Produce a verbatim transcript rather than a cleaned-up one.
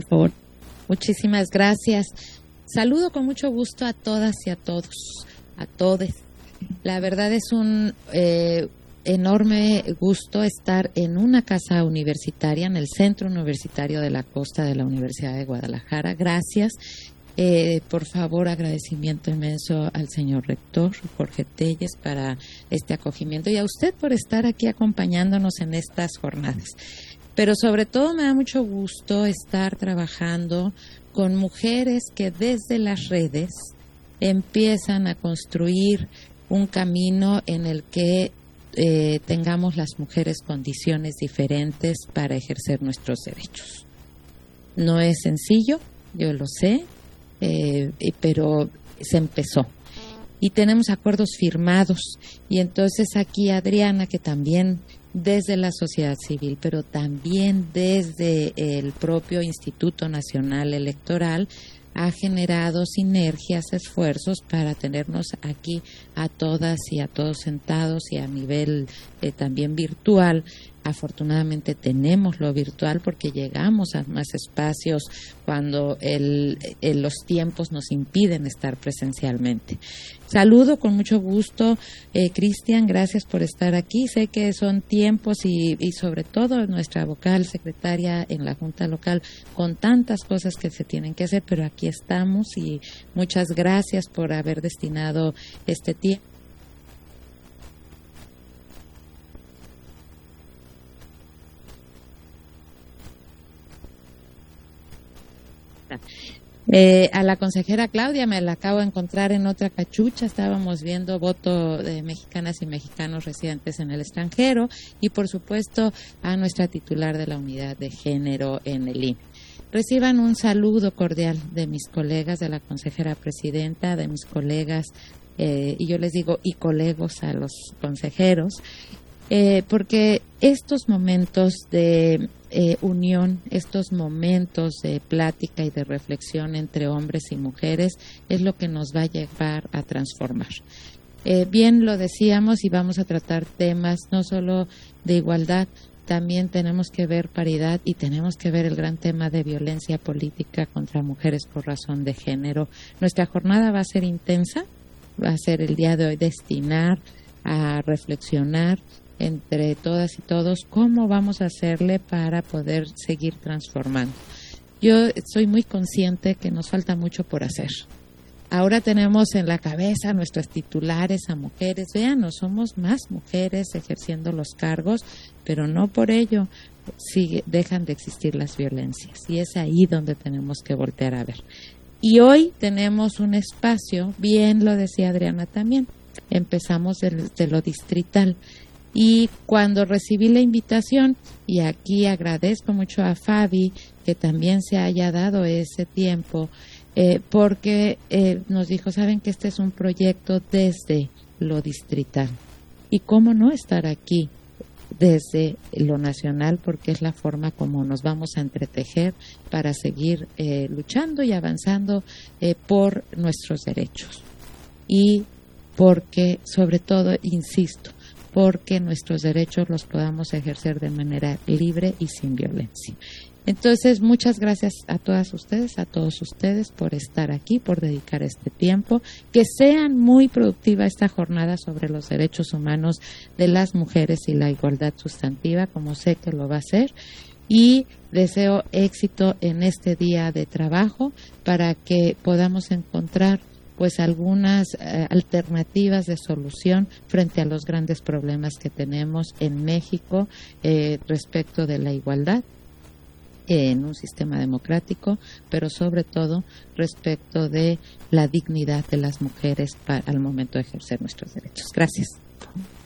por favor. Muchísimas gracias. Saludo con mucho gusto a todas y a todos, a todes. La verdad es un eh, enorme gusto estar en una casa universitaria, en el Centro Universitario de la Costa de la Universidad de Guadalajara. Gracias. Eh, por favor, agradecimiento inmenso al señor rector Jorge Telles para este acogimiento y a usted por estar aquí acompañándonos en estas jornadas. Pero sobre todo me da mucho gusto estar trabajando con mujeres que desde las redes empiezan a construir un camino en el que eh, tengamos las mujeres condiciones diferentes para ejercer nuestros derechos. No es sencillo, yo lo sé, eh, pero se empezó. Y tenemos acuerdos firmados. Y entonces aquí Adriana, que también desde la sociedad civil, pero también desde el propio Instituto Nacional Electoral, ha generado sinergias, esfuerzos para tenernos aquí a todas y a todos sentados y a nivel eh, también virtual. Afortunadamente tenemos lo virtual porque llegamos a más espacios cuando el, el, los tiempos nos impiden estar presencialmente. Saludo con mucho gusto, eh, Cristian, gracias por estar aquí. Sé que son tiempos y, y sobre todo nuestra vocal secretaria en la Junta Local con tantas cosas que se tienen que hacer, pero aquí estamos y muchas gracias por haber destinado este tiempo. Eh, a la consejera Claudia me la acabo de encontrar en otra cachucha, estábamos viendo voto de mexicanas y mexicanos residentes en el extranjero y por supuesto a nuestra titular de la unidad de género en el I N E. Reciban un saludo cordial de mis colegas, de la consejera presidenta, de mis colegas, eh, y yo les digo y colegos a los consejeros, eh, porque estos momentos de Eh, unión, estos momentos de plática y de reflexión entre hombres y mujeres es lo que nos va a llevar a transformar. Eh, bien lo decíamos y vamos a tratar temas no solo de igualdad, también tenemos que ver paridad y tenemos que ver el gran tema de violencia política contra mujeres por razón de género. Nuestra jornada va a ser intensa, va a ser el día de hoy destinar a reflexionar entre todas y todos, cómo vamos a hacerle para poder seguir transformando. Yo soy muy consciente que nos falta mucho por hacer. Ahora tenemos en la cabeza a nuestras titulares, a mujeres. Vean, no somos más mujeres ejerciendo los cargos, pero no por ello sigue, dejan de existir las violencias. Y es ahí donde tenemos que voltear a ver. Y hoy tenemos un espacio, bien lo decía Adriana también, empezamos de, de lo distrital. Y cuando recibí la invitación, y aquí agradezco mucho a Fabi que también se haya dado ese tiempo, eh, porque eh, nos dijo, saben que este es un proyecto desde lo distrital. Y cómo no estar aquí desde lo nacional, porque es la forma como nos vamos a entretejer para seguir eh, luchando y avanzando eh, por nuestros derechos. Y porque, sobre todo, insisto, porque nuestros derechos los podamos ejercer de manera libre y sin violencia. Entonces, muchas gracias a todas ustedes, a todos ustedes por estar aquí, por dedicar este tiempo. Que sean muy productiva esta jornada sobre los derechos humanos de las mujeres y la igualdad sustantiva, como sé que lo va a hacer. Y deseo éxito en este día de trabajo para que podamos encontrar pues algunas eh, alternativas de solución frente a los grandes problemas que tenemos en México eh, respecto de la igualdad eh, en un sistema democrático, pero sobre todo respecto de la dignidad de las mujeres para, al momento de ejercer nuestros derechos. Gracias.